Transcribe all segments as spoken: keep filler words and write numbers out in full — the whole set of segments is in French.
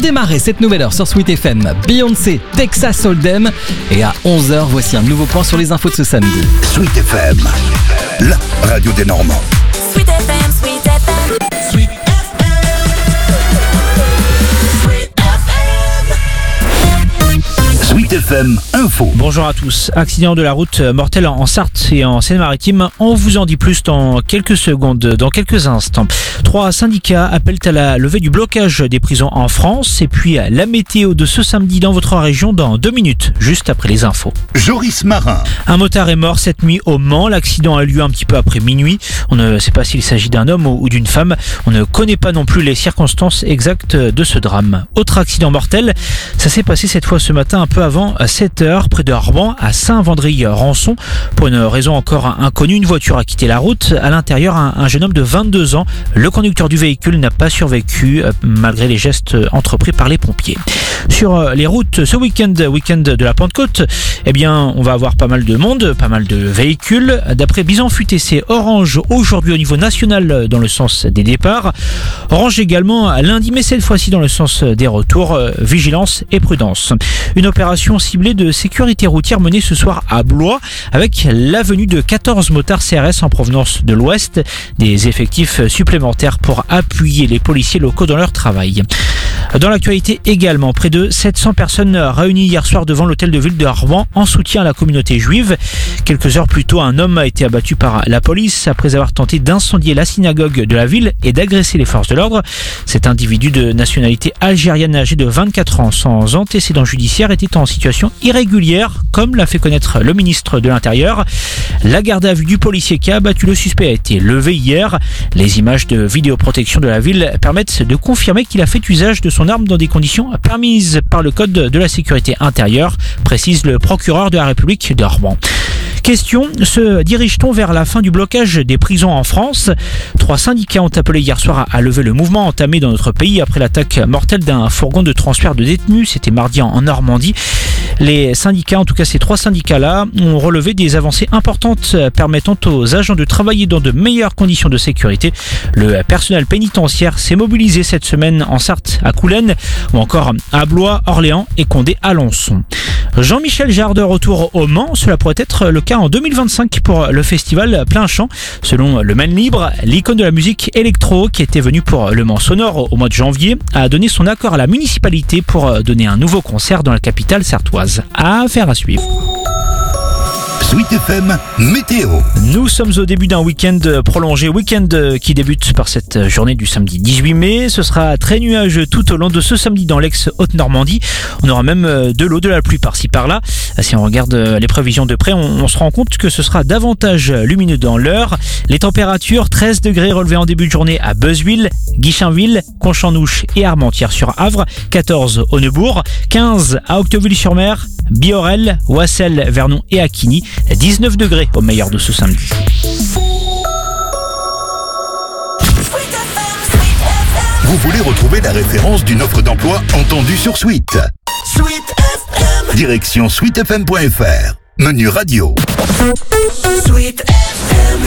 démarrer cette nouvelle heure sur Sweet F M, Beyoncé, Texas Hold'em. Et à onze heures, voici un nouveau point sur les infos de ce samedi. Sweet F M, la radio des Normands. Sweet F M, Sweet F M. Sweet Sweet F M Info. Bonjour à tous. Accident de la route mortel en Sarthe et en Seine-Maritime. On vous en dit plus dans quelques secondes, dans quelques instants. Trois syndicats appellent à la levée du blocage des prisons en France. Et puis la météo de ce samedi dans votre région dans deux minutes, juste après les infos. Joris Marin. Un motard est mort cette nuit au Mans. L'accident a eu lieu un petit peu après minuit. On ne sait pas s'il s'agit d'un homme ou d'une femme. On ne connaît pas non plus les circonstances exactes de ce drame. Autre accident mortel, ça s'est passé cette fois ce matin un peu avant sept heures près de Rouen à Saint-Vendry-Rançon. Pour une raison encore inconnue, une voiture a quitté la route. À l'intérieur, un, un jeune homme de vingt-deux ans. Le conducteur du véhicule n'a pas survécu malgré les gestes entrepris par les pompiers. Sur les routes ce week-end, week-end de la Pentecôte, eh bien, on va avoir pas mal de monde, pas mal de véhicules. D'après Bison Futé, c'est orange aujourd'hui au niveau national dans le sens des départs. Orange également lundi, mais cette fois-ci dans le sens des retours. Vigilance et prudence. Une opération ciblée de sécurité routière menée ce soir à Blois avec la venue de quatorze motards C R S en provenance de l'Ouest. Des effectifs supplémentaires pour appuyer les policiers locaux dans leur travail. Dans l'actualité également, près de sept cents personnes réunies hier soir devant l'hôtel de ville de Rouen en soutien à la communauté juive. Quelques heures plus tôt, un homme a été abattu par la police après avoir tenté d'incendier la synagogue de la ville et d'agresser les forces de l'ordre. Cet individu de nationalité algérienne âgé de vingt-quatre ans sans antécédent judiciaire était en situation irrégulière, comme l'a fait connaître le ministre de l'Intérieur. La garde à vue du policier qui a abattu le suspect a été levée hier. Les images de vidéoprotection de la ville permettent de confirmer qu'il a fait usage de son arme dans des conditions permises par le code de la sécurité intérieure, précise le procureur de la République de Rouen. Question, se dirige-t-on vers la fin du blocage des prisons en France ? Trois syndicats ont appelé hier soir à lever le mouvement entamé dans notre pays après l'attaque mortelle d'un fourgon de transfert de détenus. C'était mardi en Normandie. Les syndicats, en tout cas ces trois syndicats-là, ont relevé des avancées importantes permettant aux agents de travailler dans de meilleures conditions de sécurité. Le personnel pénitentiaire s'est mobilisé cette semaine en Sarthe, à Coulennes, ou encore à Blois, Orléans et Condé-Alençon. Jean-Michel Jarre de retour au Mans, cela pourrait être le cas en deux mille vingt-cinq pour le festival Plein Champ. Selon le Maine Libre, l'icône de la musique électro qui était venue pour le Mans Sonore au mois de janvier a donné son accord à la municipalité pour donner un nouveau concert dans la capitale sartoise. Affaire à suivre. Sweet F M Météo. Nous sommes au début d'un week-end prolongé, week-end qui débute par cette journée du samedi dix-huit mai. Ce sera très nuageux tout au long de ce samedi dans l'ex-Haute-Normandie. On aura même de l'eau, de la pluie par-ci par-là. Si on regarde les prévisions de près, on, on se rend compte que ce sera davantage lumineux dans l'heure. Les températures, treize degrés relevés en début de journée à Beuzeville, Guichainville, Conchamnouche et Armentières-sur-Avre, quatorze au Neubourg, quinze à Octeville-sur-Mer, Biorel, Wassel, Vernon et Aquigny, dix-neuf degrés au meilleur de ce samedi. Vous voulez retrouver la référence d'une offre d'emploi entendue sur Sweet. Sweet F M. Direction sweet f m point f r. Menu radio. Sweet F M.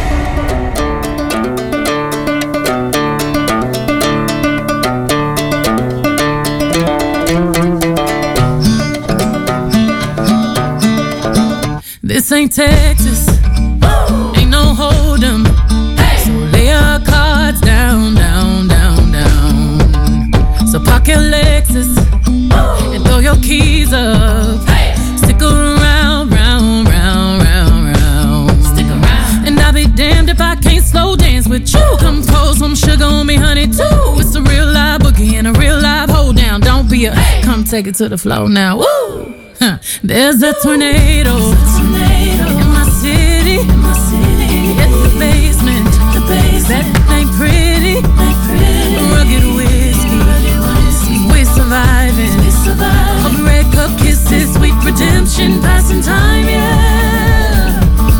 This ain't Texas, Woo! Ain't no hold'em, hey! So lay your cards down, down, down, down. So park your Lexus, Woo! And throw your keys up, hey! Stick around, round, round, round, round. Stick around. And I'll be damned if I can't slow dance with you. Come pour some sugar on me, honey, too. It's a real live boogie and a real live hold down. Don't be a, hey! Come take it to the floor now, woo! Huh. There's a tornado, tornado in my city, in my city. Hit the basement, the basement. That ain't pretty, ain't pretty. Rugged whiskey, rugged whiskey. We're surviving, we're surviving. Of red cup kisses, sweet redemption, passing time, yeah.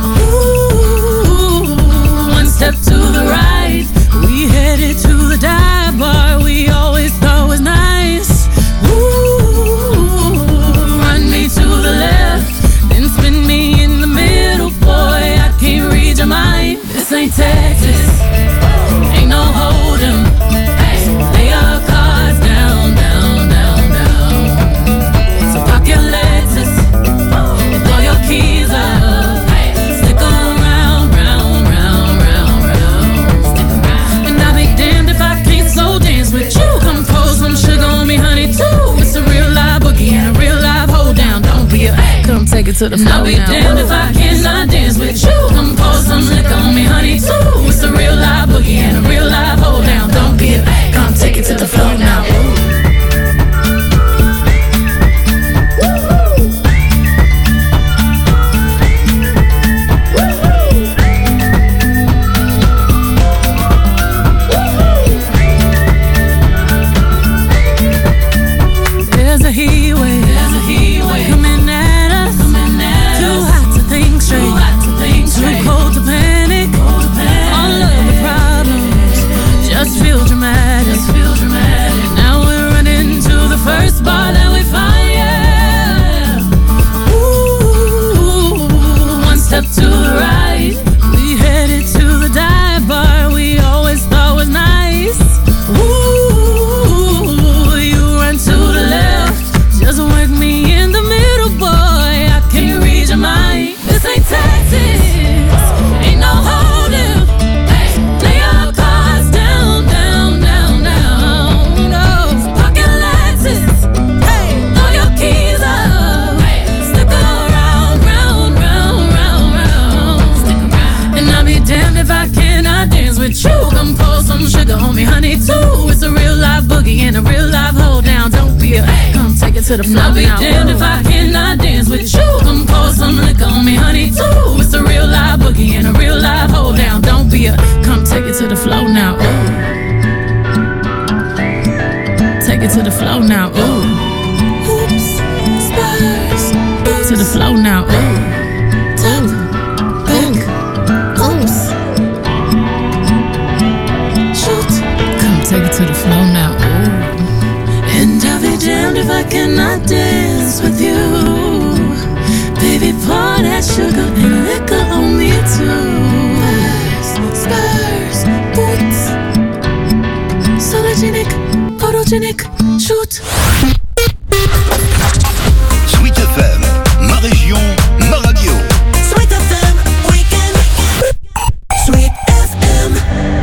Ooh, one step to the right, we headed to the dive bar we always thought was nice. To the left, then spin me in the middle, boy, I can't read your mind. This ain't Texas, ain't no hold'em, hey, lay your cards down, down, to the flow. I'll be damned if I cannot dance with you. Come pour some liquor on me, honey, too. It's a real live boogie and a real live hold down. Don't be a come take it to the floor now. Ooh. To the floor. I'll be damned if I cannot dance with you. Come pour some liquor on me, honey, too. It's a real live boogie and a real live hold down. Don't be a come take it to the floor now. Ooh. Take it to the floor now. Ooh. Oops, spurs. Oops. To the floor now. Ooh. Top, back, oops. Shoot. Come take it to the floor now. Ooh. And I'll be damned if I cannot dance with you. Baby, pour that sugar and liquor on me too. Spurs, spurs, boots. Sologenic, photogenic, shoot. Sweet F M, ma région, ma radio. Sweet F M, weekend. Sweet F M.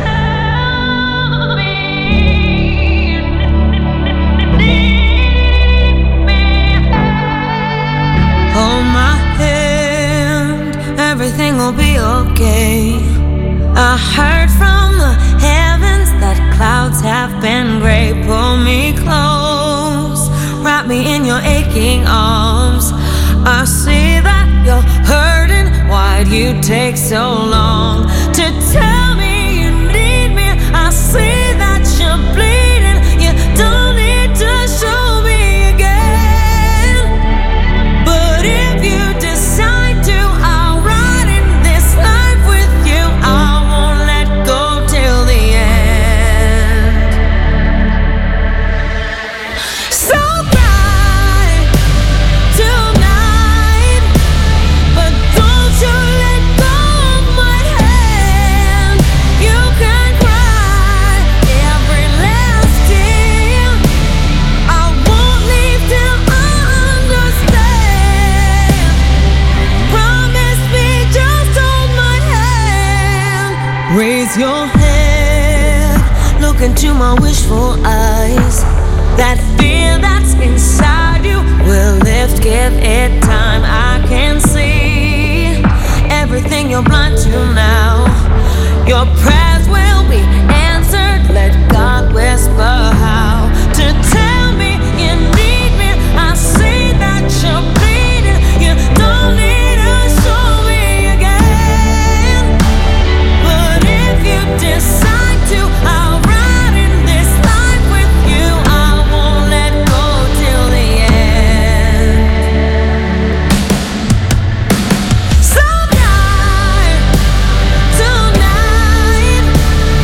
Hold my hand, everything will be okay. I heard from the heavens that clouds have been gray. Pull me close, wrap me in your aching arms. I see that you're hurting, why'd you take so long to tell me you need me? I see that you're bleeding, you don't need to show me again. But if you decide to, I'll ride in this life with you. I won't let go till the end. So cry tonight, but don't you let go of my hand. You can cry every last tear. I won't leave till I understand. Promise me, just hold my hand. Raise your head, look into my wishful eyes. That fear that's inside you will lift, give it time. I can see everything you're blind to now. Your prayers will be answered. Let God whisper how to tell me you need me. I see that you're bleeding. You don't need to show me again. But if you decide to, I'll ride in this life with you. I won't let go till the end. So cry tonight,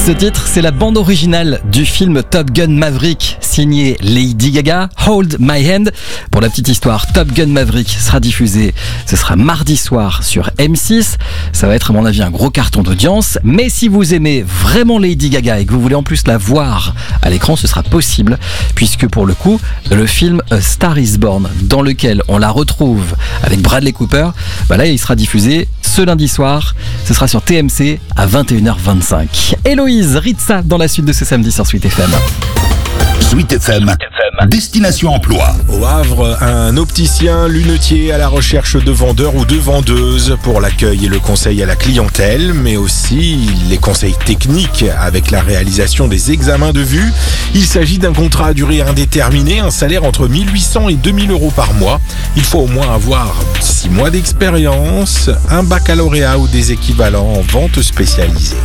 Ce titre, c'est la bande originale du film Top Gun Maverick, signé Lady Gaga, Hold My Hand. Pour la petite histoire, Top Gun Maverick sera diffusé, ce sera mardi soir sur M six. Ça va être à mon avis un gros carton d'audience, mais si vous aimez vraiment Lady Gaga et que vous voulez en plus la voir à l'écran, ce sera possible, puisque pour le coup, le film A Star Is Born, dans lequel on la retrouve avec Bradley Cooper, bah là il sera diffusé ce lundi soir, ce sera sur T M C à vingt et une heures vingt-cinq. Héloïse, Ritza dans la suite de ce samedi sur Sweet F M. Sweet F M, destination emploi. Au Havre, un opticien lunetier à la recherche de vendeurs ou de vendeuses pour l'accueil et le conseil à la clientèle, mais aussi les conseils techniques avec la réalisation des examens de vue. Il s'agit d'un contrat à durée indéterminée, un salaire entre mille huit cents et deux mille euros par mois. Il faut au moins avoir six mois d'expérience, un baccalauréat ou des équivalents en vente spécialisée.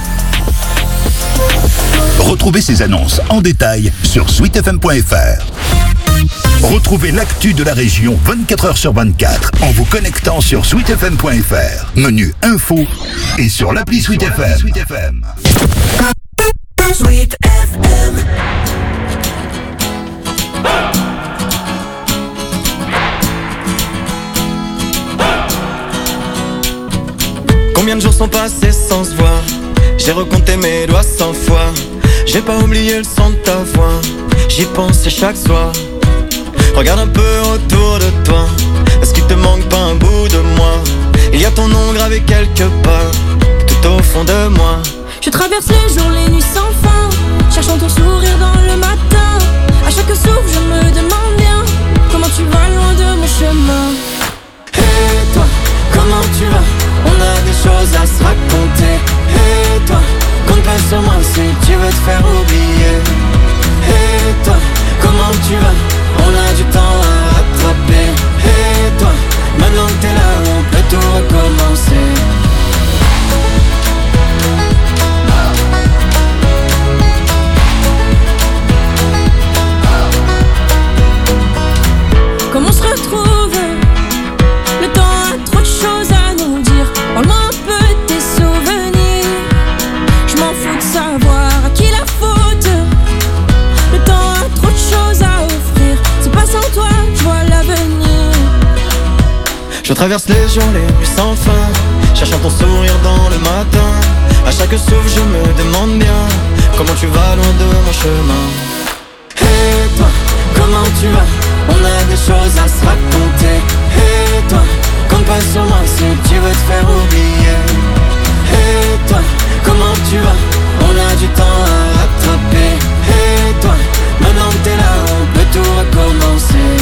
Retrouvez ces annonces en détail sur sweet f m point f r. Retrouvez l'actu de la région vingt-quatre heures sur vingt-quatre en vous connectant sur sweet f m point f r, menu info et sur l'appli Sweet F M. Sweet F M. Sweet F M. Combien de jours sont passés sans se voir? J'ai recompté mes doigts cent fois. J'ai pas oublié le son de ta voix. J'y pensais chaque soir. Regarde un peu autour de toi. Est-ce qu'il te manque pas un bout de moi? Il y a ton nom gravé quelque part, tout au fond de moi. Je traverse les jours, les nuits sans fin, cherchant ton sourire dans le matin. À chaque souffle je me demande bien comment tu vas loin de mon chemin. Et toi, comment tu vas? On a des choses à se raconter. Et toi, compte pas sur moi si tu veux te faire oublier. Et toi, comment tu vas? On a du temps à rattraper. Et toi, maintenant que t'es là, on peut tout recommencer. Comme on se retrouve, le temps a trop de choses à nous dire. Parle-moi un peu de tes souvenirs. Je m'en fous de savoir à qui la faute. Le temps a trop de choses à offrir. C'est pas sans toi, je vois l'avenir. Je traverse les jours, les nuits sans fin, cherchant ton sourire dans le matin. À chaque souffle je me demande bien comment tu vas loin de mon chemin. Et toi, comment tu vas? On a des choses à se raconter. Et toi, compte pas sur moi si tu veux te faire oublier. Et toi, comment tu vas? On a du temps à rattraper. Et toi, maintenant que t'es là, on peut tout recommencer.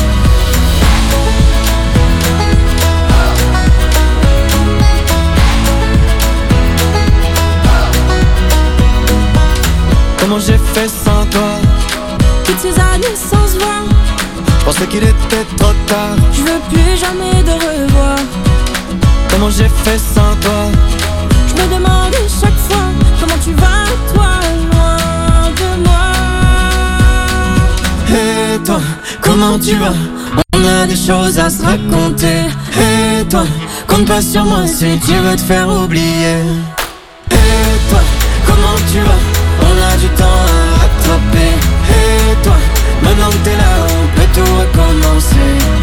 Comment j'ai fait sans toi? Toutes ces années sans se voir, je pensais qu'il était trop tard. je veux plus jamais de revoir. Comment j'ai fait sans toi? Je me demande chaque fois comment tu vas, toi, loin de moi. Et toi, comment tu vas? On a des choses à se raconter. Et toi, compte pas sur moi si tu veux te faire oublier. Et toi, comment tu vas? On a du temps à rattraper. Et toi, maintenant que t'es là, on peut tout recommencer.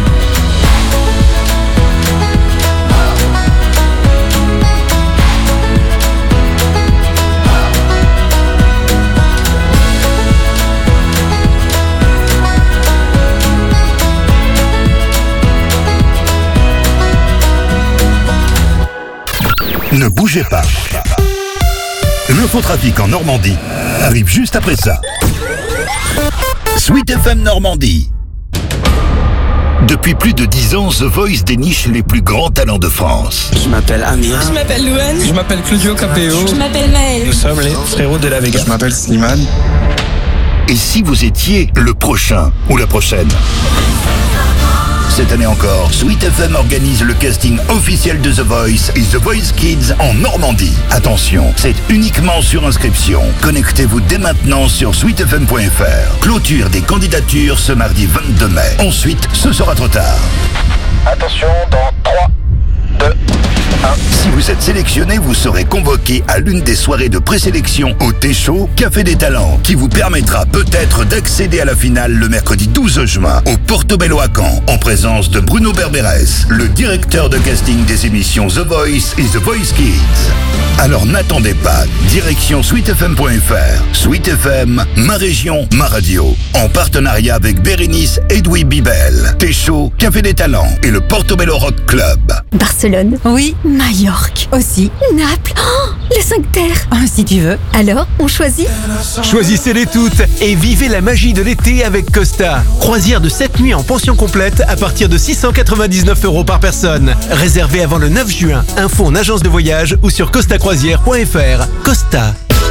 Ne bougez pas. L'infotrafic en Normandie arrive juste après ça. Sweet F M Normandie. Depuis plus de dix ans, The Voice déniche les plus grands talents de France. Je m'appelle Amir. Je m'appelle Louane. Je m'appelle Claudio Capéo. Je m'appelle Maël. Nous sommes les frérots de la Vega. Je m'appelle Slimane. Et si vous étiez le prochain ou la prochaine? Cette année encore, Sweet F M organise le casting officiel de The Voice et The Voice Kids en Normandie. Attention, c'est uniquement sur inscription. Connectez-vous dès maintenant sur sweet f m point f r. Clôture des candidatures ce mardi vingt-deux mai. Ensuite, ce sera trop tard. Attention, dans trois, deux, un. Si vous vous êtes sélectionné, vous serez convoqué à l'une des soirées de présélection au T-Show Café des Talents, qui vous permettra peut-être d'accéder à la finale le mercredi douze juin au Portobello à Caen, en présence de Bruno Berberes, le directeur de casting des émissions The Voice et The Voice Kids. Alors n'attendez pas, direction sweet f m point f r. Sweet F M, ma région, ma radio. En partenariat avec Bérénice Edoui Bibel, T-Show Café des Talents et le Portobello Rock Club. Barcelone. Oui. Majorque. Aussi. Naples. Oh, les cinq terres. Oh, si tu veux. Alors, on choisit? Choisissez-les toutes et vivez la magie de l'été avec Costa. Croisière de sept nuits en pension complète à partir de six cent quatre-vingt-dix-neuf euros par personne. Réservé avant le neuf juin. Info en agence de voyage ou sur costa croisière point f r. Costa.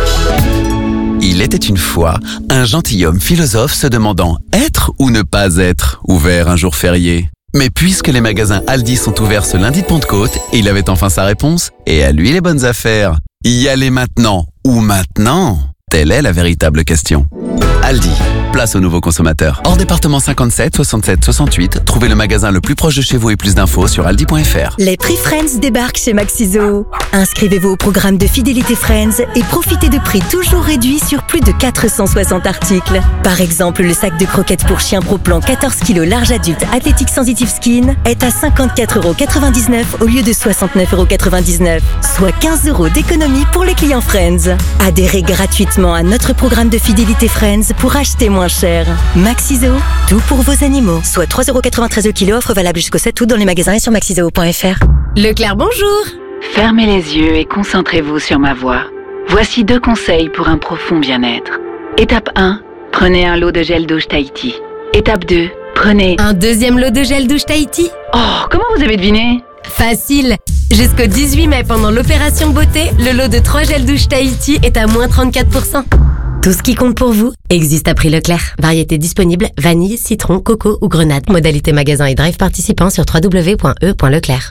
Il était une fois un gentilhomme philosophe se demandant être ou ne pas être ouvert un jour férié. Mais puisque les magasins Aldi sont ouverts ce lundi de Pentecôte, il avait enfin sa réponse, et à lui les bonnes affaires. Y aller maintenant ou maintenant? Telle est la véritable question. Aldi, place aux nouveaux consommateurs. Hors département cinquante-sept soixante-sept soixante-huit, trouvez le magasin le plus proche de chez vous et plus d'infos sur aldi point f r. Les prix Friends débarquent chez Maxiso. Inscrivez-vous au programme de fidélité Friends et profitez de prix toujours réduits sur plus de quatre cent soixante articles. Par exemple, le sac de croquettes pour chien Pro Plan quatorze kilos large adulte Athletic Sensitive Skin est à cinquante-quatre euros quatre-vingt-dix-neuf au lieu de soixante-neuf euros quatre-vingt-dix-neuf, soit quinze euros d'économie pour les clients Friends. Adhérez gratuitement à notre programme de fidélité Friends pour acheter moins cher. Maxiso, tout pour vos animaux. Soit trois euros quatre-vingt-treize le kilo, offre valable jusqu'au sept août dans les magasins et sur maxiseo point f r. Leclerc, bonjour. Fermez les yeux et concentrez-vous sur ma voix. Voici deux conseils pour un profond bien-être. Étape un, prenez un lot de gel douche Tahiti. Étape deux, prenez... Un deuxième lot de gel douche Tahiti? Oh, comment vous avez deviné? Facile. Jusqu'au dix-huit mai, pendant l'opération beauté, le lot de trois gels douche Tahiti est à moins trente-quatre pour cent. Tout ce qui compte pour vous existe à prix Leclerc. Variété disponible, vanille, citron, coco ou grenade. Modalité magasin et drive participant sur w w w point e point leclerc.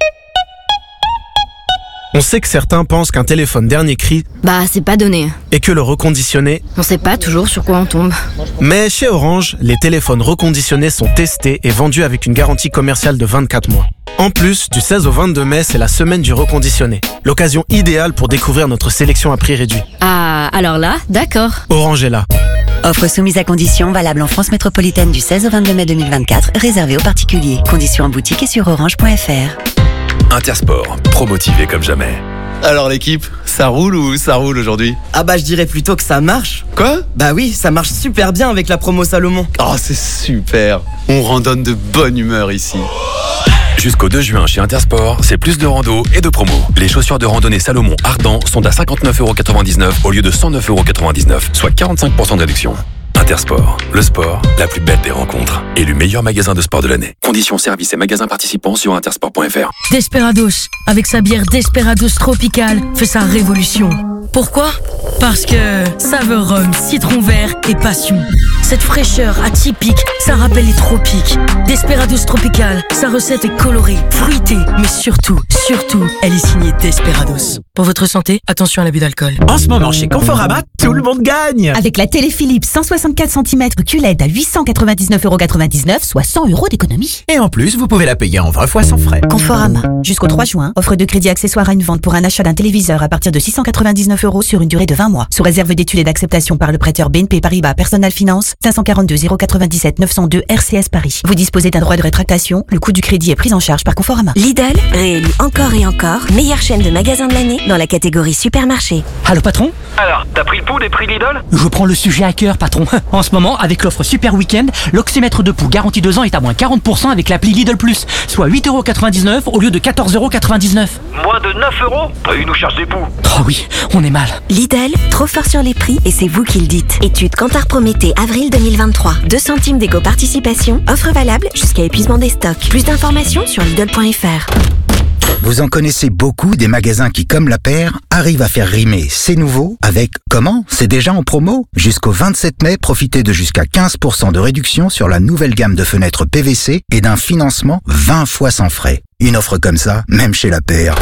On sait que certains pensent qu'un téléphone dernier cri, bah c'est pas donné, et que le reconditionné, on sait pas toujours sur quoi on tombe. Mais chez Orange, les téléphones reconditionnés sont testés et vendus avec une garantie commerciale de vingt-quatre mois. En plus, du seize au vingt-deux mai, c'est la semaine du reconditionné. L'occasion idéale pour découvrir notre sélection à prix réduit. Ah, alors là, d'accord. Orange est là. Offre soumise à condition, valable en France métropolitaine du seize au vingt-deux mai deux mille vingt-quatre, réservée aux particuliers. Conditions en boutique et sur orange point f r. Intersport, pro-motivé comme jamais. Alors l'équipe, ça roule ou ça roule aujourd'hui? Ah bah je dirais plutôt que ça marche. Quoi? Bah oui, ça marche super bien avec la promo Salomon. Oh c'est super, on randonne de bonne humeur ici. Jusqu'au deux juin chez Intersport, c'est plus de rando et de promo. Les chaussures de randonnée Salomon Ardent sont à cinquante-neuf euros quatre-vingt-dix-neuf au lieu de cent neuf euros quatre-vingt-dix-neuf, soit quarante-cinq pour cent de réduction. Intersport, le sport, la plus belle des rencontres. Élu meilleur magasin de sport de l'année. Conditions, services et magasins participants sur intersport point f r. Desperados, avec sa bière Desperados Tropical, fait sa révolution. Pourquoi? Parce que saveur rhum, citron vert et passion. Cette fraîcheur atypique, ça rappelle les tropiques. Desperados Tropical, sa recette est colorée, fruitée, mais surtout, surtout, elle est signée Desperados. Pour votre santé, attention à l'abus d'alcool. En ce moment, chez Conforama, tout le monde gagne. Avec la télé Philips cent soixante-quatre centimètres Q L E D à huit cent quatre-vingt-dix-neuf euros quatre-vingt-dix-neuf, soit cent euros d'économie. Et en plus, vous pouvez la payer en vingt fois sans frais. Conforama. Jusqu'au trois juin, offre de crédit accessoire à une vente pour un achat d'un téléviseur à partir de six cent quatre-vingt-dix-neuf euros sur une durée de vingt mois. Sous réserve d'études et d'acceptation par le prêteur B N P Paribas Personal Finance, cinq cent quarante-deux zéro quatre-vingt-dix-sept neuf cent deux R C S Paris. Vous disposez d'un droit de rétractation. Le coût du crédit est pris en charge par Conforama. Lidl, réélu encore et encore, meilleure chaîne de magasins de l'année dans la catégorie supermarché. Allô patron? Alors, t'as pris le pouls des prix Lidl? Je prends le sujet à cœur patron. En ce moment, avec l'offre Super Week-end, l'oxymètre de pouls garanti deux ans est à moins quarante pour cent avec l'appli Lidl Plus, soit huit euros quatre-vingt-dix-neuf au lieu de quatorze euros quatre-vingt-dix-neuf. Moins de neuf euros? Ils nous cherchent des poux. Oh oui, on est mal. Lidl, trop fort sur les prix et c'est vous qui le dites. Étude Kantar Prométhée, avril deux mille vingt-trois. deux centimes d'éco-participation, offre valable jusqu'à épuisement des stocks. Plus d'informations sur lidl point f r. Vous en connaissez beaucoup des magasins qui, comme la paire, arrivent à faire rimer c'est nouveau avec comment? C'est déjà en promo? Jusqu'au vingt-sept mai, profitez de jusqu'à quinze pour cent de réduction sur la nouvelle gamme de fenêtres P V C et d'un financement vingt fois sans frais. Une offre comme ça, même chez la paire,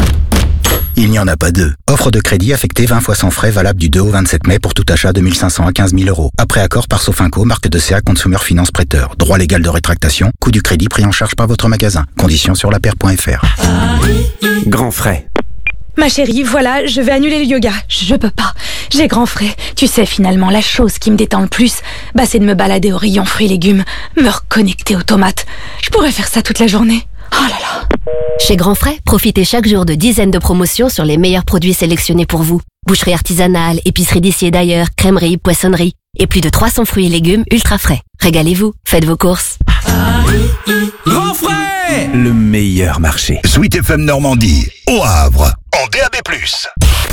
il n'y en a pas deux. Offre de crédit affectée vingt fois sans frais, valable du deux au vingt-sept mai pour tout achat de mille cinq cents à quinze mille euros. Après accord par Sofinco, marque de C A Consumer Finance Prêteur. Droit légal de rétractation. Coût du crédit pris en charge par votre magasin. Conditions sur la paire point f r. Grand frais. Ma chérie, voilà, je vais annuler le yoga. Je peux pas. J'ai grand frais. Tu sais, finalement, la chose qui me détend le plus, bah, c'est de me balader au rayon fruits et légumes, me reconnecter aux tomates. Je pourrais faire ça toute la journée. Oh là là. Chez Grand Frais, profitez chaque jour de dizaines de promotions sur les meilleurs produits sélectionnés pour vous. Boucherie artisanale, épicerie d'ici et d'ailleurs, crèmerie, poissonnerie et plus de trois cents fruits et légumes ultra frais. Régalez-vous, faites vos courses. Grand Frais, le meilleur marché. Sweet F M Normandie, au Havre, en D A B plus.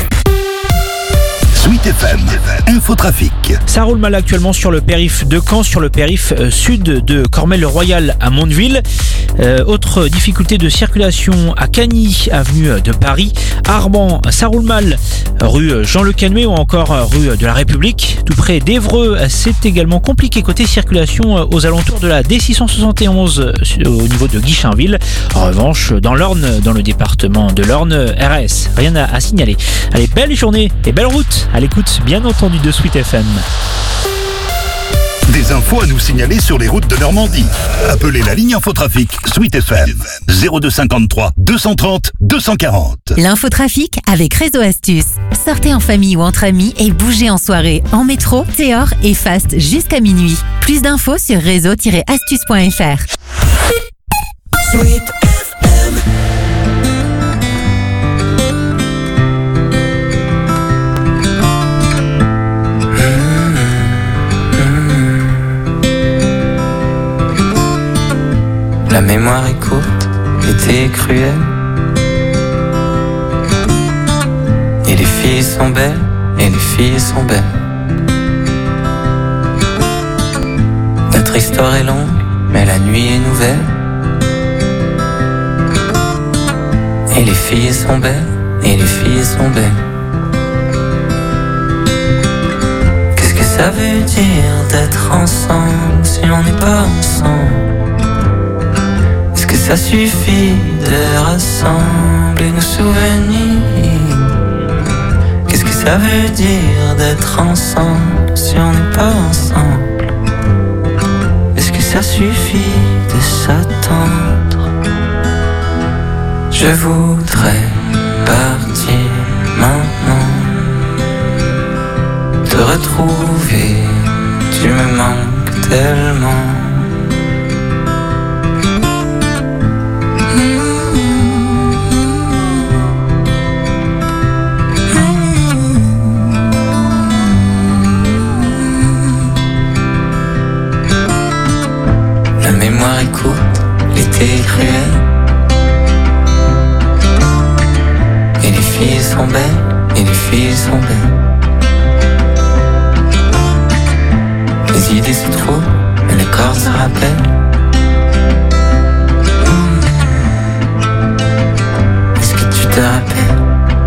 Sweet F M, Infotrafic. Ça roule mal actuellement sur le périph' de Caen, sur le périph' euh, sud de Cormel-le-Royal à Mondeville. Euh, autre difficulté de circulation à Cagny, avenue de Paris. Arban, ça roule mal, rue Jean-Le Canuet ou encore rue de la République. Tout près d'Évreux, c'est également compliqué côté circulation aux alentours de la D six cent soixante et onze au niveau de Guichainville. En revanche, dans l'Orne, dans le département de l'Orne, R S, rien à, à signaler. Allez, belle journée et belle route à l'écoute, bien entendu, de Sweet F M. Des infos à nous signaler sur les routes de Normandie. Appelez la ligne Infotrafic Sweet F M zéro deux cinquante-trois deux cent trente deux cent quarante. L'infotrafic avec Réseau Astuce. Sortez en famille ou entre amis et bougez en soirée, en métro, Théor et Fast jusqu'à minuit. Plus d'infos sur réseau tiret astuce point f r. Sweet F M. La mémoire est courte, l'été est cruel. Et les filles sont belles, et les filles sont belles. Notre histoire est longue, mais la nuit est nouvelle. Et les filles sont belles, et les filles sont belles. Qu'est-ce que ça veut dire d'être ensemble si on n'est pas ensemble? Ça suffit de rassembler nos souvenirs. Qu'est-ce que ça veut dire d'être ensemble si on n'est pas ensemble? Est-ce que ça suffit de s'attendre? Je voudrais partir maintenant, te retrouver, tu me manques tellement. La mémoire est courte, l'été est cruel. Et les filles sont belles, et les filles sont belles. Les idées se trouvent, mais le corps se rappelle. Est-ce que tu te rappelles?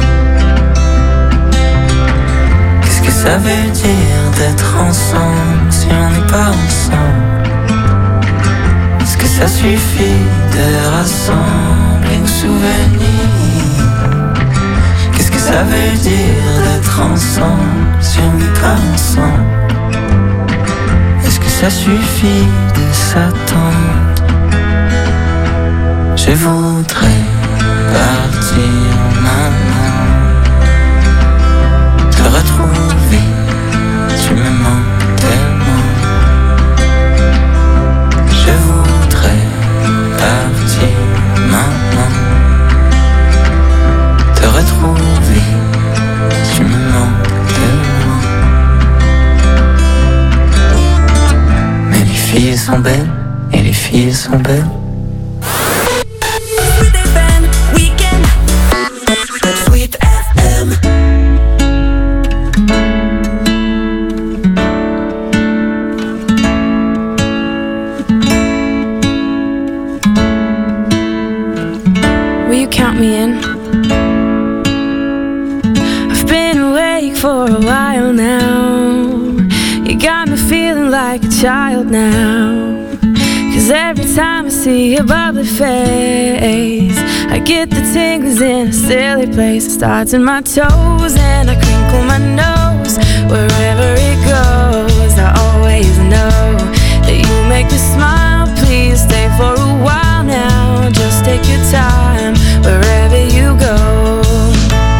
Qu'est-ce que ça veut dire d'être ensemble si on n'est pas ensemble? Est-ce que ça suffit de rassembler nos souvenirs? Qu'est-ce que ça veut dire d'être ensemble si on n'est pas ensemble? Est-ce que ça suffit de s'attendre? Je voudrais partir maintenant, te retrouver, tu me manques tellement. Je voudrais partir maintenant, te retrouver, tu me manques tellement. Mais les filles sont belles, et les filles sont belles. Sweet F M. Will you count me in? I've been awake for a while now. You got me feeling like a child now. Cause every time I see your bubbly face, I get the tingles in a silly place. It starts in my toes and I crinkle my nose. Wherever it goes, I always know that you make me smile. Please stay for a while now. Just take your time wherever you go.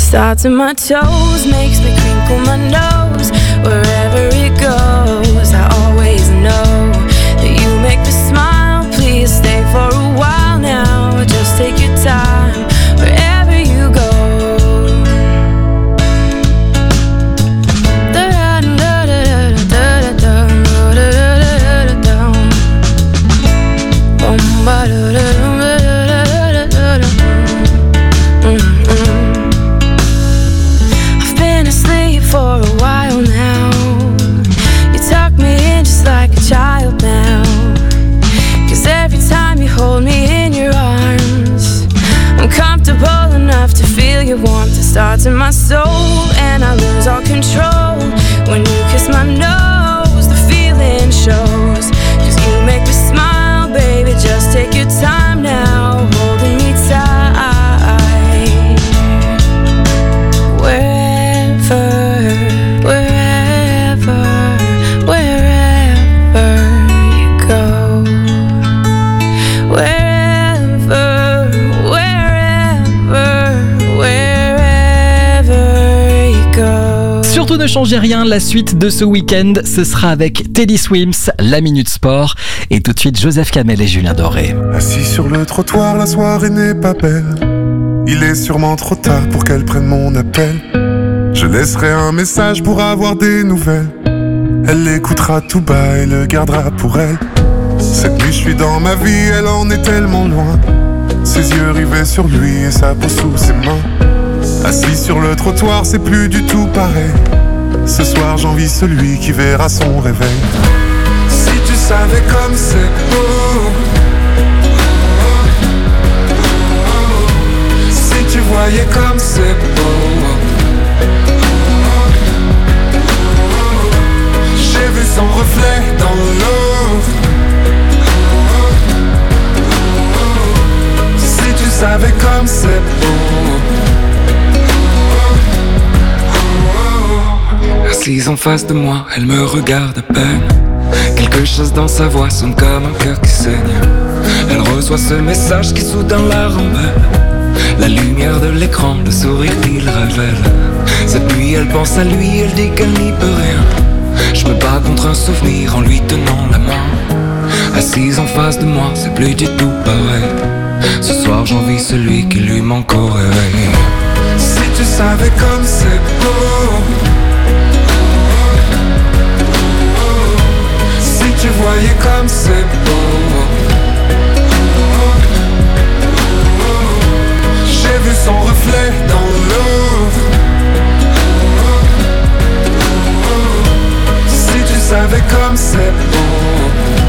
Starts in my toes, makes me crinkle my nose. Wherever it goes, I always know that you make me smile. Please stay for a while now. Just take your time wherever you go. I've been asleep for a while now. You tuck me in just like a child now. 'Cause every time you hold me in your arms, I'm comfortable enough to feel your warmth. It starts in my soul and I lose all control. When you kiss my nose, the feeling shows. 'Cause you make me smile, baby, just take your time now, holding me tight. Wherever, wherever, wherever you go. Wherever, wherever, wherever you go. Surtout ne changez rien, la suite de ce week-end, ce sera avec Teddy Swims, la Minute Sport, et tout de suite Joseph Kamel et Julien Doré. Assis sur le trottoir, la soirée n'est pas belle. Il est sûrement trop tard pour qu'elle prenne mon appel. Je laisserai un message pour avoir des nouvelles. Elle l'écoutera tout bas et le gardera pour elle. Cette nuit je suis dans ma vie, elle en est tellement loin. Ses yeux rivés sur lui et sa peau sous ses mains. Assis sur le trottoir, c'est plus du tout pareil. Ce soir j'envie celui qui verra son réveil. Si tu savais comme c'est beau, si tu voyais comme c'est beau. J'ai vu son reflet dans l'eau. Si tu savais comme c'est beau. Assise en face de moi, elle me regarde à peine. Quelque chose dans sa voix sonne comme un cœur qui saigne. Elle reçoit ce message qui soudain la rembelle. La lumière de l'écran, le sourire qu'il révèle. Cette nuit elle pense à lui, elle dit qu'elle n'y peut rien. Je me bats contre un souvenir en lui tenant la main. Assise en face de moi, c'est plus du tout pareil. Ce soir j'envie celui qui lui manque au réveil. Si tu savais comme c'est beau. Si tu voyais comme c'est beau. J'ai vu son reflet dans l'eau. Si tu savais comme c'est beau.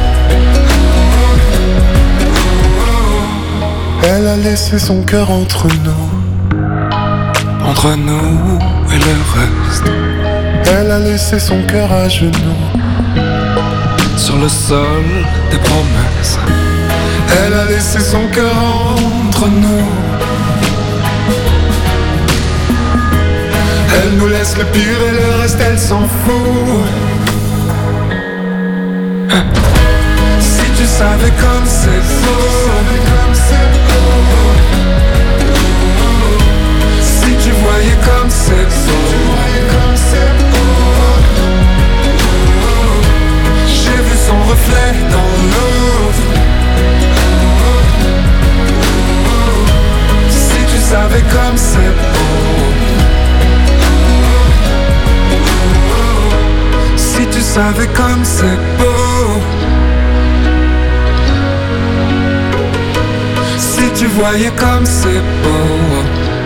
Elle a laissé son cœur entre nous. Entre nous et le reste. Elle a laissé son cœur à genoux. Sur le sol des promesses. Elle a laissé son cœur entre nous. Elle nous laisse le pire et le reste elle s'en fout. Si tu savais comme c'est beau. Si tu voyais comme c'est beau. J'ai vu son reflet dans l'eau. Si tu savais comme c'est beau. Si tu savais comme c'est beau. Si tu voyais comme c'est beau.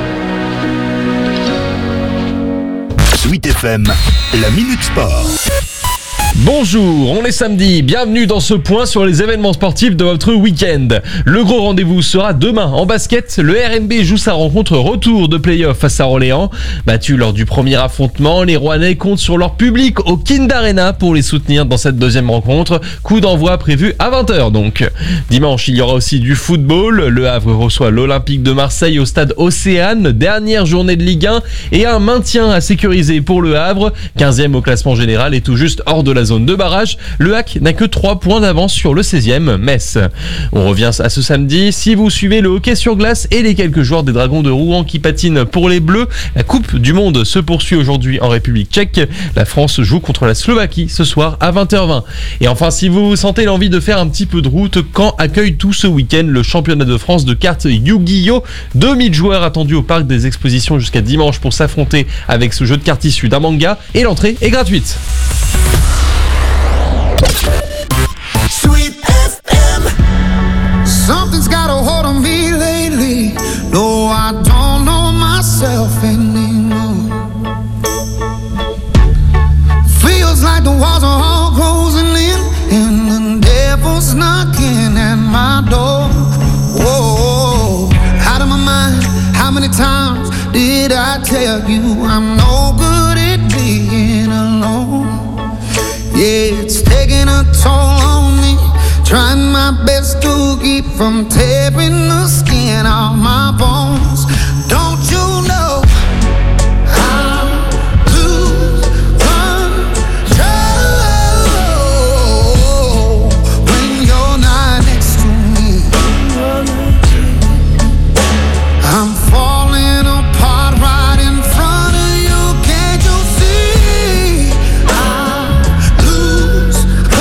Sweet F M, la Minute Sport. Bonjour, on est samedi, bienvenue dans ce point sur les événements sportifs de votre week-end. Le gros rendez-vous sera demain en basket, le R M B joue sa rencontre retour de play-off face à Orléans. Battu lors du premier affrontement, les Rouennais comptent sur leur public au Kind Arena pour les soutenir dans cette deuxième rencontre. Coup d'envoi prévu à vingt heures donc. Dimanche, il y aura aussi du football, le Havre reçoit l'Olympique de Marseille au stade Océane, dernière journée de Ligue un et un maintien à sécuriser pour le Havre, quinzième au classement général et tout juste hors de la zone zone de barrage. Le Hack n'a que trois points d'avance sur le seizième, Metz. On revient à ce samedi. Si vous suivez le hockey sur glace et les quelques joueurs des Dragons de Rouen qui patinent pour les Bleus, la Coupe du Monde se poursuit aujourd'hui en République tchèque. La France joue contre la Slovaquie ce soir à vingt heures vingt. Et enfin, si vous sentez l'envie de faire un petit peu de route, Caen accueille tout ce week-end le championnat de France de cartes Yu-Gi-Oh! deux mille joueurs attendus au parc des expositions jusqu'à dimanche pour s'affronter avec ce jeu de cartes issu d'un manga, et l'entrée est gratuite. Sweet F M. Something's got a hold on me lately. No, I don't know myself anymore. Feels like the walls are all closing in, and the devil's knocking at my door. Whoa, out of my mind. How many times did I tell you I'm no good at being alone? Yeah, it's taking a toll on me, trying my best to keep from tearing the skin off my bones. Don't you know I lose control when you're not next to me? I'm falling apart right in front of you. Can't you see? I lose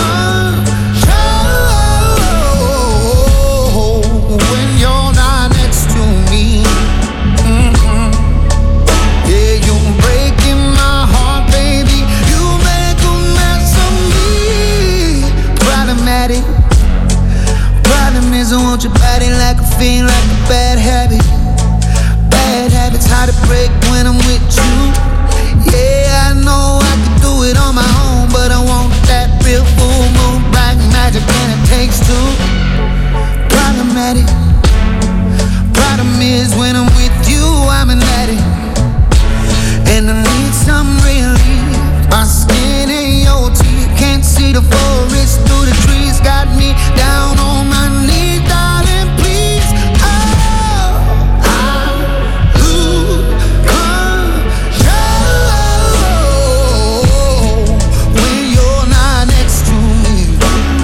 control when you're not next to me. Mm-hmm. Yeah, you're breaking my heart, baby. You make a mess of me. Problematic. Problem is I want your body like a fiend, like a bad habit. Bad habits hard to break when I'm with you. Yeah, I know I can do it on my own, but I want that real full moon black magic, and it takes two. Problematic. Problem is when I'm with you, I'm an addict, and I need some relief. My skin ain't your teeth, can't see the forest through the trees. Got me down on my knees, darling, please. Oh, I lose control when you're not next to me.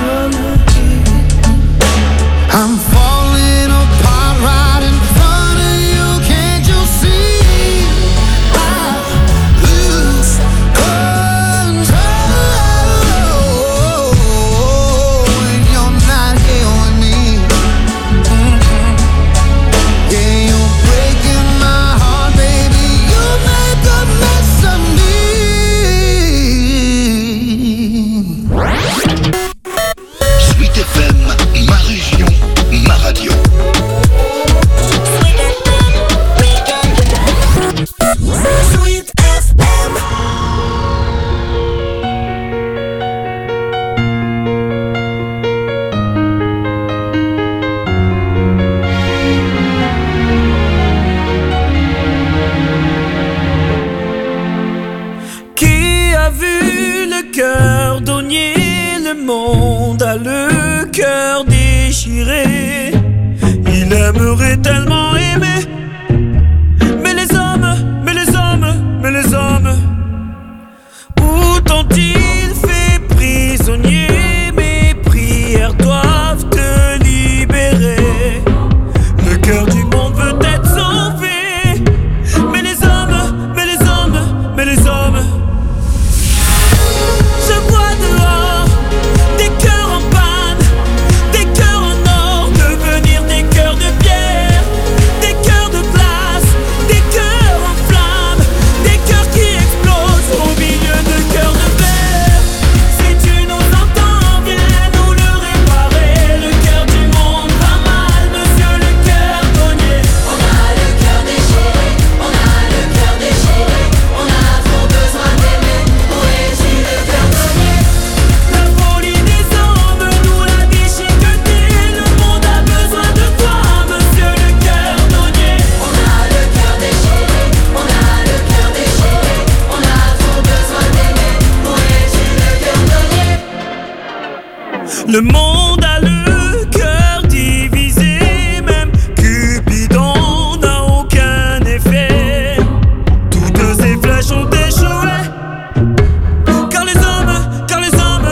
I'm falling apart right in front of you. Can't you see? I lose control when you're not here with me. Mm-hmm. Yeah, you're breaking my heart, baby. You make a mess of me. Sweet F M, ma région, ma radio. Sweet F M. Qui a vu le cœur donnier? Le monde a le cœur déchiré. Il aimerait tellement aimer, mais les hommes, mais les hommes, mais les hommes, où t'ont-ils fait prisonnier? Mes prières doivent te libérer. Le cœur du monde veut être sauvé, mais les hommes, mais les hommes, mais les hommes. Je vois dehors des cœurs en panne, des cœurs en or devenir des cœurs de pierre, des cœurs de glace, des cœurs en flammes, des cœurs qui explosent au milieu de cœurs de verre. Si tu nous entends, viens nous le réparer. Le cœur du monde va mal, monsieur le cœurdonnier. On a le cœur déchiré, on a le cœur déchiré, on a trop besoin d'aimer. Où es-tu le cœurdonnier? La folie des hommes nous l'a déchiqueté. Le monde a besoin de toi, monsieur le cœurdonnier. On a le cœur déchiré, on a le cœur déchiré, on a trop besoin d'aimer. Où es-tu le cœurdonnier? Le monde a le cœur divisé, même Cupidon n'a aucun effet. Toutes ces flèches ont échoué, car les hommes, car les hommes,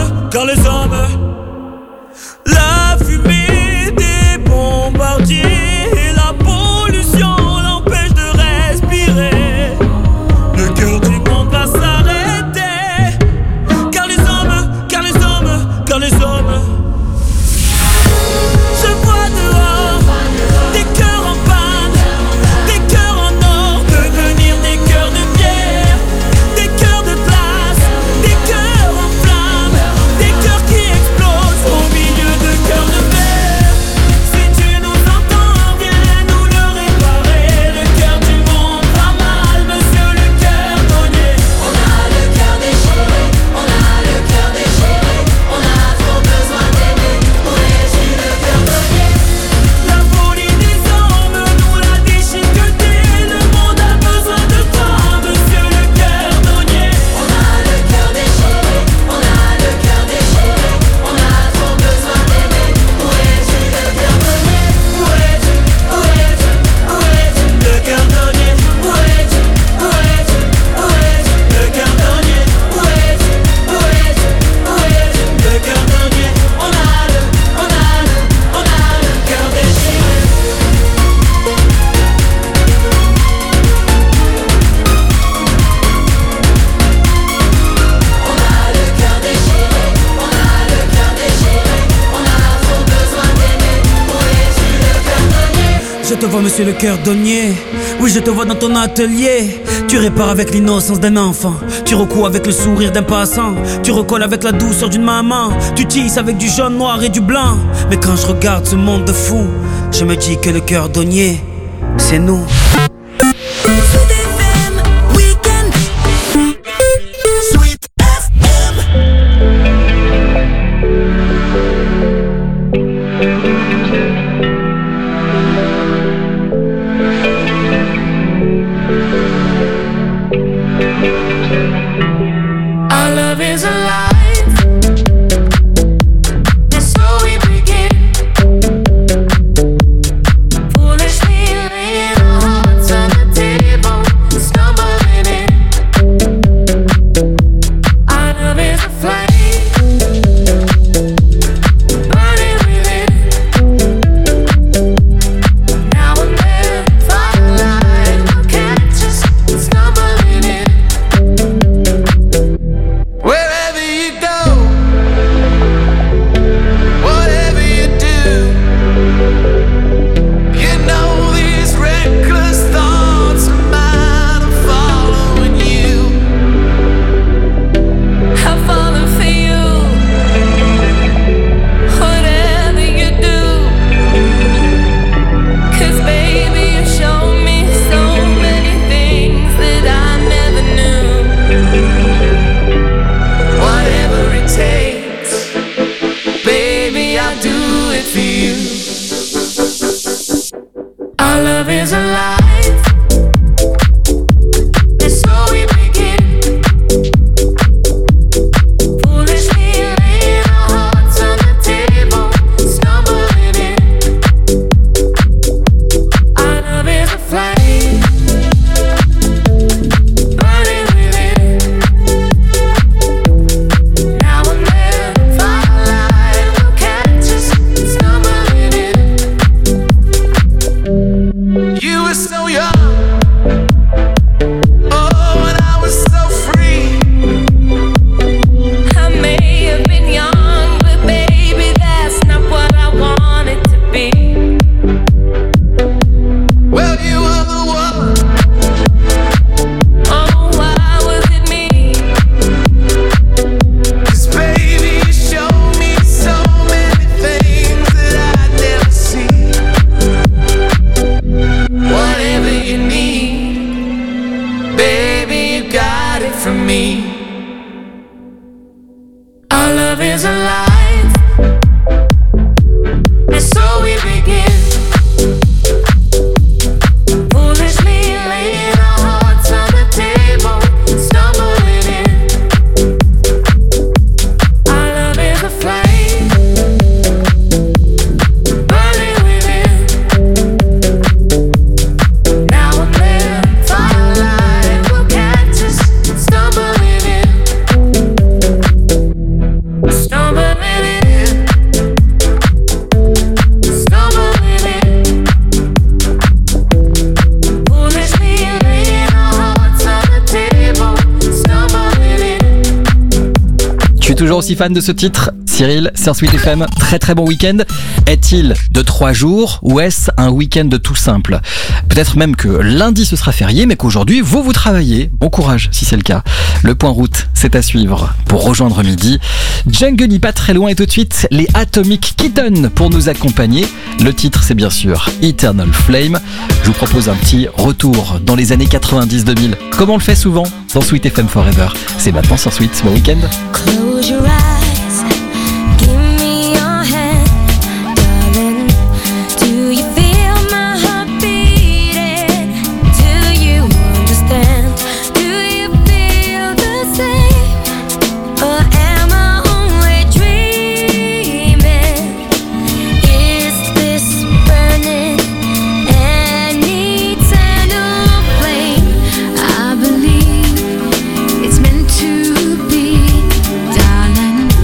Je te vois monsieur le cordonnier, oui je te vois dans ton atelier. Tu répares avec l'innocence d'un enfant, tu recoues avec le sourire d'un passant, tu recolles avec la douceur d'une maman, tu tisses avec du jaune, noir et du blanc. Mais quand je regarde ce monde de fou, je me dis que le cordonnier, c'est nous. Our love is alive, and so we begin. Foolishly laying our hearts on the table, stumbling in. Our love is a flame, burning within. Now and then, firelight will catch us stumbling in. Wherever you go, whatever you do, you know these reckless thoughts of mine are following you. I've fallen for you, whatever you do. 'Cause baby, you show me so many things that I never knew. Whatever it takes, baby, I'll do it for you. Our love is alive, and so we begin. Foolishly laying our hearts on the table, stumbling in. Our love is a flame, burning within. Now and then, firelight will catch us stumbling in. You were so young, oh, and I was so free. I may have been young, but baby, that's not what I wanted to be. Well, you were the one. Oh, why was it me? 'Cause baby, you showed me so many things that I'd never see. Whatever you need, baby, you got it from me. Our love is alive, and so we begin. Foolishly laying our hearts on the table, stumbling in. Our love is a flame, burning within. Now and then, firelight will catch us stumbling in. Stumbling in. Stumbling in. Foolishly laying our hearts on the table, stumbling in. Tu es toujours aussi fan de ce titre, Cyril, sur Sweet F M. Très très bon week-end. Est-il de trois jours ou est-ce un week-end tout simple? Peut-être même que lundi ce sera férié, mais qu'aujourd'hui vous vous travaillez. Bon courage si c'est le cas. Le point route, c'est à suivre pour rejoindre midi. Jungle pas très loin et tout de suite les Atomic Kitten pour nous accompagner. Le titre c'est bien sûr Eternal Flame. Je vous propose un petit retour dans les années quatre-vingt-dix deux mille. Comme on le fait souvent dans Sweet F M Forever. C'est maintenant sur Sweet, bon week-end. Close your eyes, give me your hand, darling. Do you feel my heart beating? Do you understand? Do you feel the same? Or am I only dreaming? Is this burning an eternal flame? I believe it's meant to be, darling.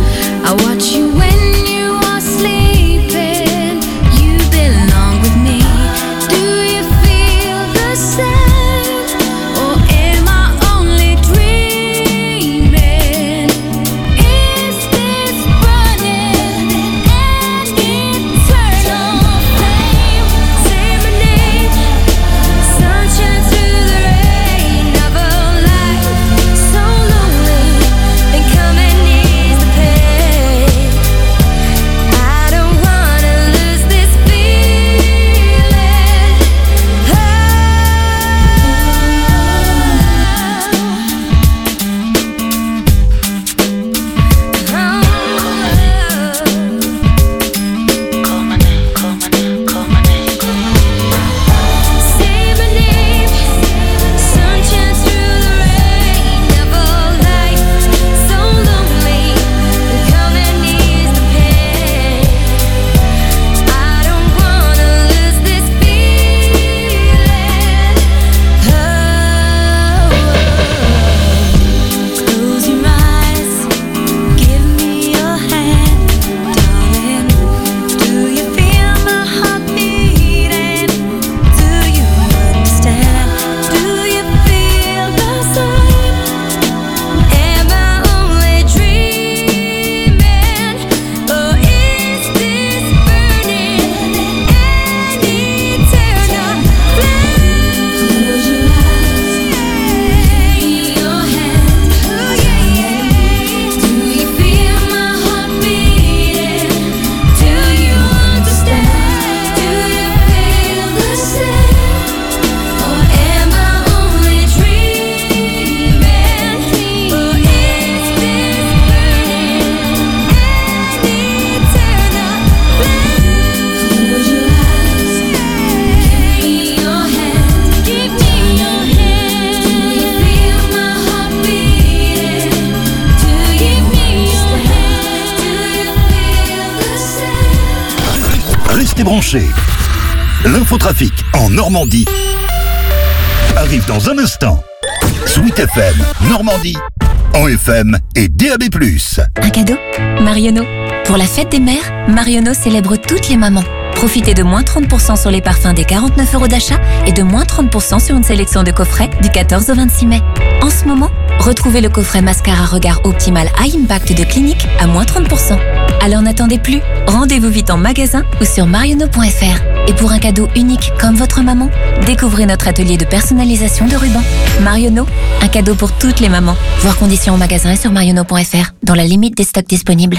branchés. L'infotrafic en Normandie arrive dans un instant. Sweet F M Normandie, en F M et D A B plus. Un cadeau Marionneau. Pour la fête des mères, Marionneau célèbre toutes les mamans. Profitez de moins trente pour cent sur les parfums des quarante-neuf euros d'achat et de moins trente pour cent sur une sélection de coffrets du quatorze au vingt-six mai. En ce moment, retrouvez le coffret mascara regard optimal High Impact de Clinique à moins trente pour cent. Alors n'attendez plus, rendez-vous vite en magasin ou sur marionneau point f r. Et pour un cadeau unique comme votre maman, découvrez notre atelier de personnalisation de rubans. Marionneau, un cadeau pour toutes les mamans. Voir conditions en magasin et sur marionneau point f r, dans la limite des stocks disponibles.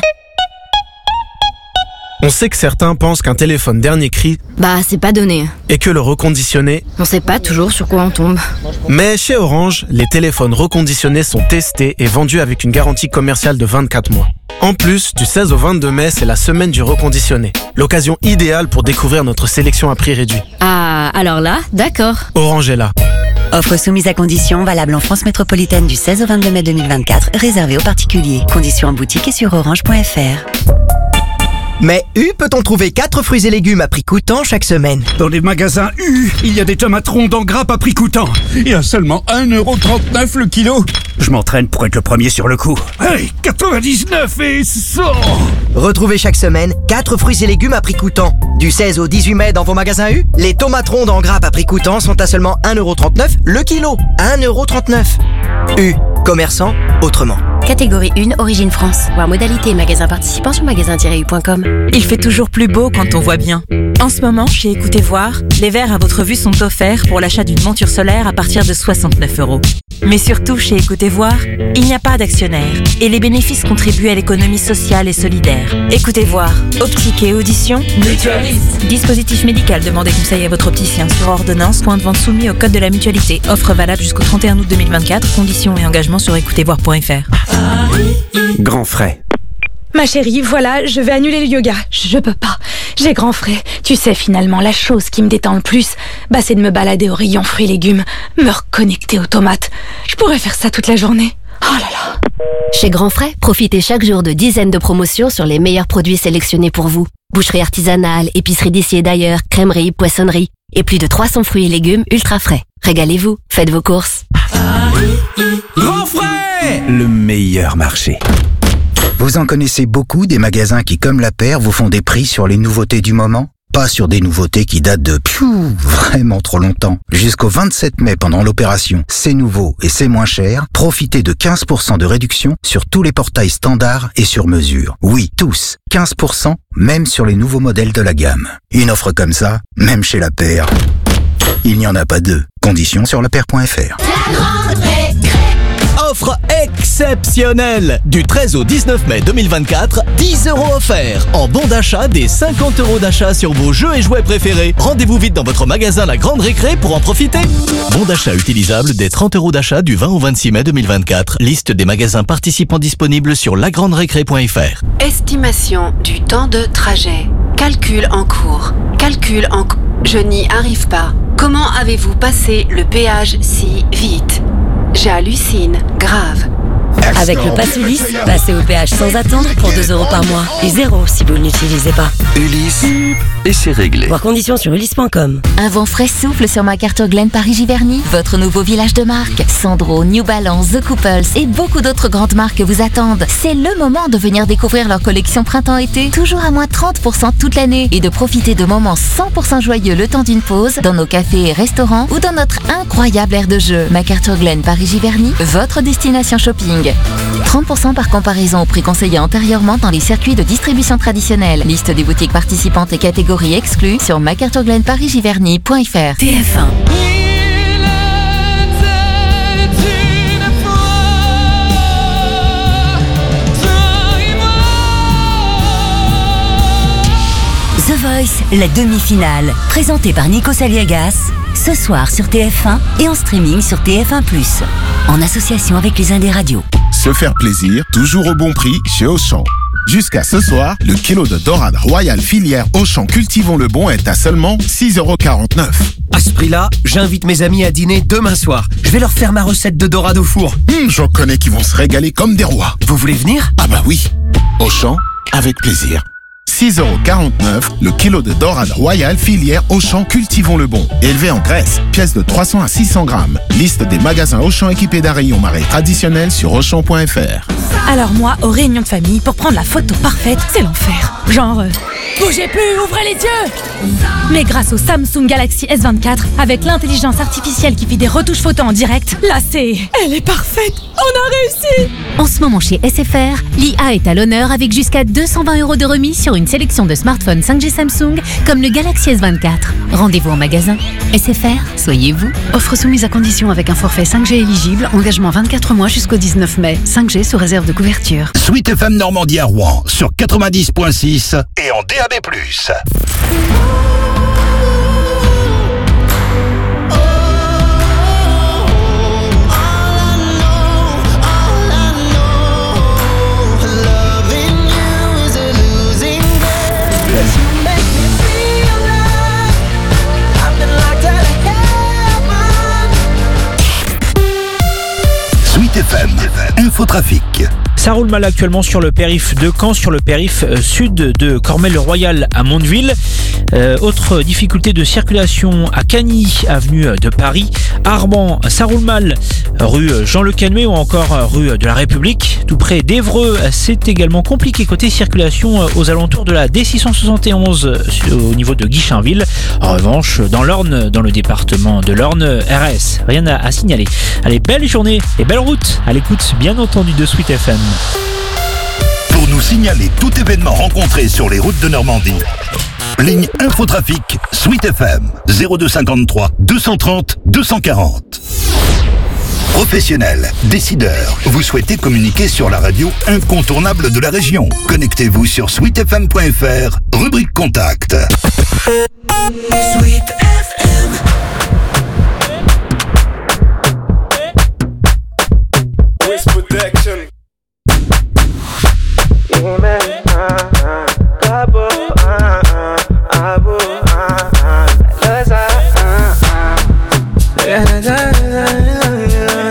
On sait que certains pensent qu'un téléphone dernier cri, bah c'est pas donné. Et que le reconditionné, on sait pas toujours sur quoi on tombe. Mais chez Orange, les téléphones reconditionnés sont testés et vendus avec une garantie commerciale de vingt-quatre mois. En plus, du seize au vingt-deux mai, c'est la semaine du reconditionné. L'occasion idéale pour découvrir notre sélection à prix réduit. Ah, alors là, d'accord. Orange est là. Offre soumise à condition, valable en France métropolitaine du seize au vingt-deux mai deux mille vingt-quatre, réservée aux particuliers. Conditions en boutique et sur orange point f r. Mais U peut-on trouver quatre fruits et légumes à prix coûtant chaque semaine? Dans les magasins U, il y a des tomates rondes en grappe à prix coûtant. Et à seulement un euro trente-neuf le kilo. Je m'entraîne pour être le premier sur le coup. Hey, quatre-vingt-dix-neuf et cent. Retrouvez chaque semaine quatre fruits et légumes à prix coûtant. Du seize au dix-huit mai dans vos magasins U, les tomates rondes en grappe à prix coûtant sont à seulement un euro trente-neuf le kilo. un euro trente-neuf. U, commerçant autrement. Catégorie un, Origine France. Voir modalité et magasin participant sur magasin tiret u point com. Il fait toujours plus beau quand on voit bien. En ce moment, chez Écoutez Voir, les verres à votre vue sont offerts pour l'achat d'une monture solaire à partir de soixante-neuf euros. Mais surtout, chez Écoutez Voir, il n'y a pas d'actionnaire et les bénéfices contribuent à l'économie sociale et solidaire. Écoutez Voir, optique et audition, mutualiste. Dispositif médical, demandez conseil à votre opticien sur ordonnance, point de vente soumis au code de la mutualité. Offre valable jusqu'au trente et un août deux mille vingt-quatre, conditions et engagements sur écoutez voir point f r. Grand frais. Ma chérie, voilà, je vais annuler le yoga. Je peux pas. J'ai grand frais. Tu sais, finalement, la chose qui me détend le plus, bah, c'est de me balader au rayon fruits et légumes, me reconnecter aux tomates. Je pourrais faire ça toute la journée. Oh là là. Chez Grand Frais, profitez chaque jour de dizaines de promotions sur les meilleurs produits sélectionnés pour vous. Boucherie artisanale, épicerie d'ici et d'ailleurs, crèmerie, poissonnerie et plus de trois cents fruits et légumes ultra frais. Régalez-vous, faites vos courses. Grand frais, le meilleur marché. Vous en connaissez beaucoup des magasins qui, comme la paire, vous font des prix sur les nouveautés du moment? Pas sur des nouveautés qui datent de piou, vraiment trop longtemps. Jusqu'au vingt-sept mai, pendant l'opération C'est nouveau et c'est moins cher, profitez de quinze pour cent de réduction sur tous les portails standards et sur mesure. Oui, tous. quinze pour cent, même sur les nouveaux modèles de la gamme. Une offre comme ça, même chez la paire, il n'y en a pas deux. Conditions sur la paire point f r. Offre exceptionnelle! Du treize au dix-neuf mai deux mille vingt-quatre, dix euros offerts en bon d'achat des cinquante euros d'achat sur vos jeux et jouets préférés. Rendez-vous vite dans votre magasin La Grande Récré pour en profiter. Bon d'achat utilisable des trente euros d'achat du vingt au vingt-six mai deux mille vingt-quatre. Liste des magasins participants disponibles sur la grande récré point f r. Estimation du temps de trajet. Calcul en cours. Calcul en cours. Je n'y arrive pas. Comment avez-vous passé le péage si vite? J'hallucine, grave. Avec le Pass Ulysse, passez au péage sans attendre pour deux euros par mois. Et zéro si vous ne l'utilisez pas. Ulysse, et c'est réglé. Voir conditions sur ulysse point com. Un vent frais souffle sur MacArthur Glen Paris-Giverny, votre nouveau village de marque. Sandro, New Balance, The Couples et beaucoup d'autres grandes marques vous attendent. C'est le moment de venir découvrir leur collection printemps-été, toujours à moins trente pour cent toute l'année, et de profiter de moments cent pour cent joyeux le temps d'une pause dans nos cafés et restaurants ou dans notre incroyable aire de jeu. MacArthur Glen Paris-Giverny, votre destination shopping. trente pour cent par comparaison au prix conseillé antérieurement dans les circuits de distribution traditionnels. Liste des boutiques participantes et catégories exclues sur macarthur glen paris giverny point f r. T F un. The Voice, la demi-finale, présentée par Nico Saliagas, ce soir sur T F un et en streaming sur T F un plus, en association avec les Indés Radio. Se faire plaisir, toujours au bon prix chez Auchan. Jusqu'à ce soir, le kilo de dorade royale filière Auchan Cultivons le Bon est à seulement six euros quarante-neuf. À ce prix-là, j'invite mes amis à dîner demain soir. Je vais leur faire ma recette de dorade au four. Hum, j'en connais qui vont se régaler comme des rois. Vous voulez venir? Ah bah oui, Auchan, avec plaisir. six euros quarante-neuf le kilo de dorade royale filière Auchan Cultivons le Bon. Élevé en Grèce, pièce de trois cents à six cents grammes. Liste des magasins Auchan équipés d'un rayon marée traditionnel sur auchan point f r. Alors moi, aux réunions de famille, pour prendre la photo parfaite, c'est l'enfer. Genre, euh, bougez plus, ouvrez les yeux. Mais grâce au Samsung Galaxy S vingt-quatre, avec l'intelligence artificielle qui fait des retouches photos en direct, là c'est... Elle est parfaite. On a réussi. En ce moment chez S F R, l'I A est à l'honneur avec jusqu'à deux cent vingt euros de remise sur une sélection de smartphones cinq G Samsung comme le Galaxy S vingt-quatre. Rendez-vous en magasin. S F R, soyez vous. Offre soumise à condition avec un forfait cinq G éligible, engagement vingt-quatre mois jusqu'au dix-neuf mai. cinq G sous réserve de couverture. Sweet F M Normandie à Rouen sur quatre-vingt-dix point six et en D A B plus. Sweet F M, Infotrafic. Ça roule mal actuellement sur le périph' de Caen, sur le périph' sud de Cormel-le-Royal à Mondeville. Euh, autre difficulté de circulation à Cagny, avenue de Paris. Arban, ça roule mal, rue Jean Le Calmet ou encore rue de la République. Tout près d'Évreux, c'est également compliqué côté circulation aux alentours de la D six cent soixante et onze au niveau de Guichainville. En revanche, dans l'Orne, dans le département de l'Orne, R S, rien à, à signaler. Allez, belle journée et belle route à l'écoute bien entendu de Sweet F M. Pour nous signaler tout événement rencontré sur les routes de Normandie, ligne Infotrafic Sweet F M zéro deux cinquante-trois deux cent trente deux cent quarante. Professionnels, décideurs, vous souhaitez communiquer sur la radio incontournable de la région. Connectez-vous sur sweet f m point f r, rubrique contact. Sweet F M. West Protection. Yeah, man. Uh, uh, Cabo, uh, uh, Abo, uh, uh, Loza, uh, uh. Yeah, da, da, da, da,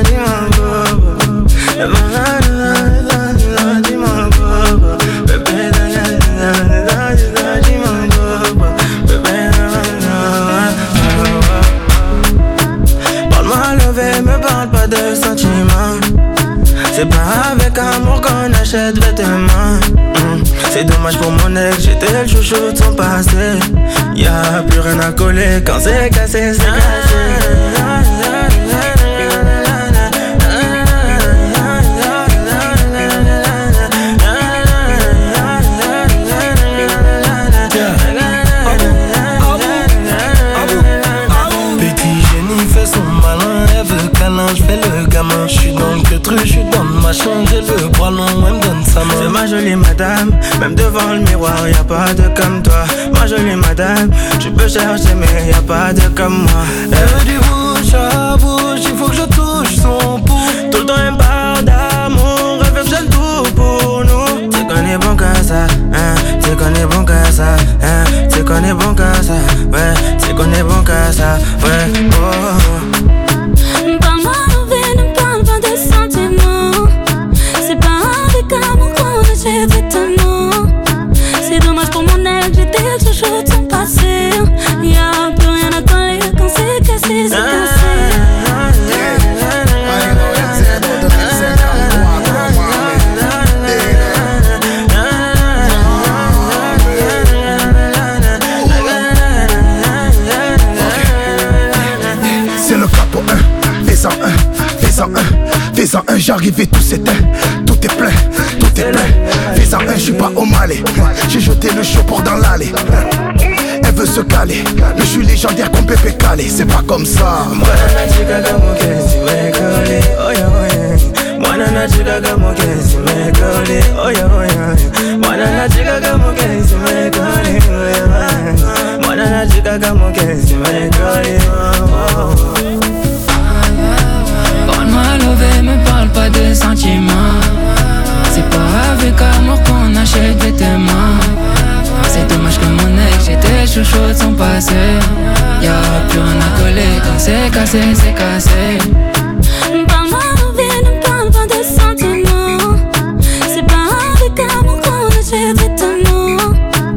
parle-moi levé, me parle pas de sentiments. C'est pas avec amour qu'on achète vêtements. mmh. C'est dommage pour mon ex, j'étais le chouchou de son passé. Y'a plus rien à coller, quand c'est cassé, c'est cassé. Je fais le gamin, je suis dans le queutru, je suis dans le machin, j'ai le bras long, elle me donne sa main. C'est ma jolie madame, même devant le miroir, y'a pas de comme toi. Ma jolie madame, tu peux chercher mais y'a pas de comme moi. Elle veut du bouche à bouche, il faut que je touche son pouls. Tout le temps elle me parle d'amour, elle veut que j'aille tout pour nous. Tu connais bon que ça, hein, tu connais bon que ça, hein, tu connais bon que ça, ouais, tu connais bon que ça, ouais, oh. Parle-moi mauvais, ne parle pas de sentiments. C'est pas avec amour qu'on achète vêtements. C'est dommage pour mon ex, j'étais le chouchou de son passé. Y'a plus rien à coller, quand c'est cassé, c'est cassé. C'est le capot un, fais-en un, fais-en un, fais-en un, j'arrive et tout s'éteint, tout est plein, tout est plein. Fais-en un, j'suis pas au Malais, j'ai jeté le chaud pour dans l'allée. Elle veut se caler, je suis légendaire comme Pépé Calé, c'est pas comme ça. Parle-moi levé, me parle pas de sentiments. C'est pas avec amour qu'on achète vêtements. C'est dommage que mon ex, j'étais chouchou de son passé. Y'a plus rien à coller, quand c'est cassé, c'est cassé. Parle-moi levé, ne parle pas de sentiments. C'est pas avec amour qu'on achète vêtements.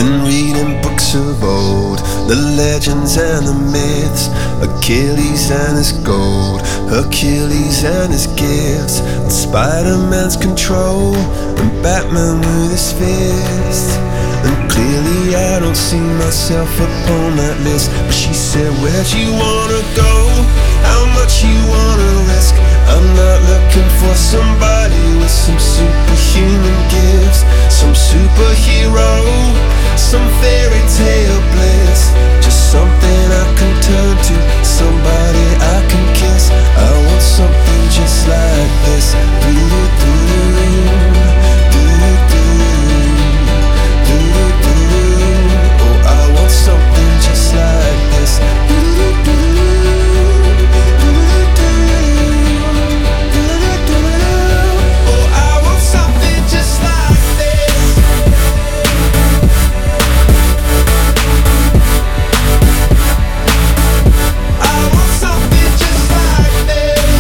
been reading books of old, the legends and the myths, Achilles and his gold, Hercules and his gifts, and Spider-Man's control, and Batman with his fist. And clearly I don't see myself upon that list. But she said, where'd you wanna go? How much you wanna risk? I'm not looking for somebody with some superhuman gifts, some superhero, some fairy tale bliss. Just something I can turn to, somebody I can kiss. I want something just like this. Do-do-do-do, do-do-do. Oh, I want something just like this. Oh, I want something just like this. I want something just like this.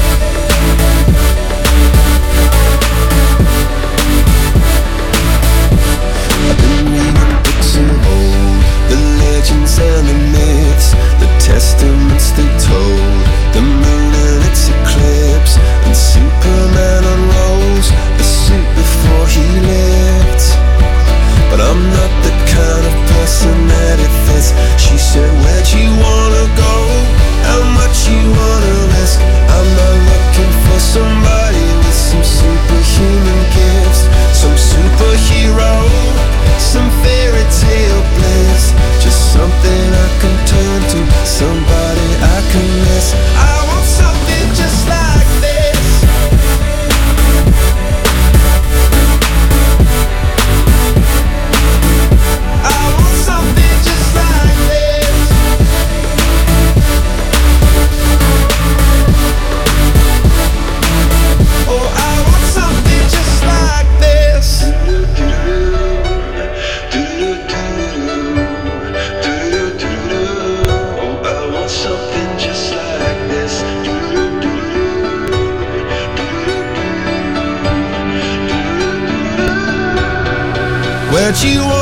I've been reading books of old, the legends and the myths, the testaments they told, the moon and its eclipse, and Superman unrolls the suit before he lived. But I'm not the kind of person that it fits. She said, where'd you wanna go? How much you wanna risk? I'm not looking for somebody with some superhuman gifts, some superhero, some fairy tale bliss. Just something I can turn to, somebody I can miss. I want something just like this. I want something just like this. Oh, I want something just like this. Oh, I want something just like this. Where'd you want